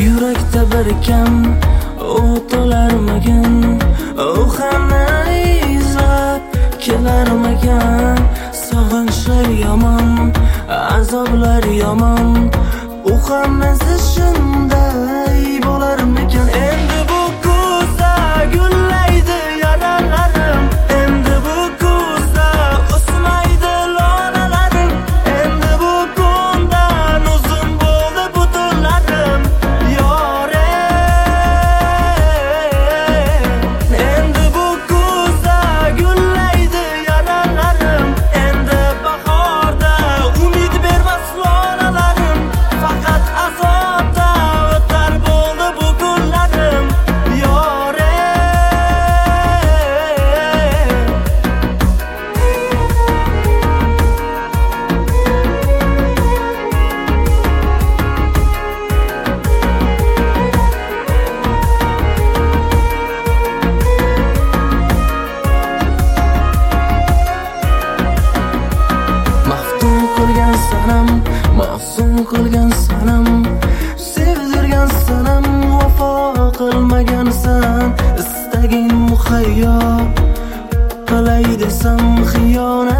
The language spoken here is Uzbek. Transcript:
Yurakda bir kam o't olarmagan, o'xana izlab kelarmagan. Sog'inchlar yomon, azoblar yomon, u hammasi shunday bo'larmikan? Endi bu kuzda gullaydi yaralarim, endi bu kuzda o'smaydi lolalarim, endi bu kundan uzun bo'ldi butunlarim. Yore, endi bu kuzda gullaydi yaralarim, endi bahorda umid bermas lolalarim. Faqat azobda o'tar bo'ldi bu kunlarim. Yore, maftun qilgan sanam, mahzun qilgan sanam, sevdirgan sanam, vafo qilmagansan. Istaging muhayyo qilay desam xiyonat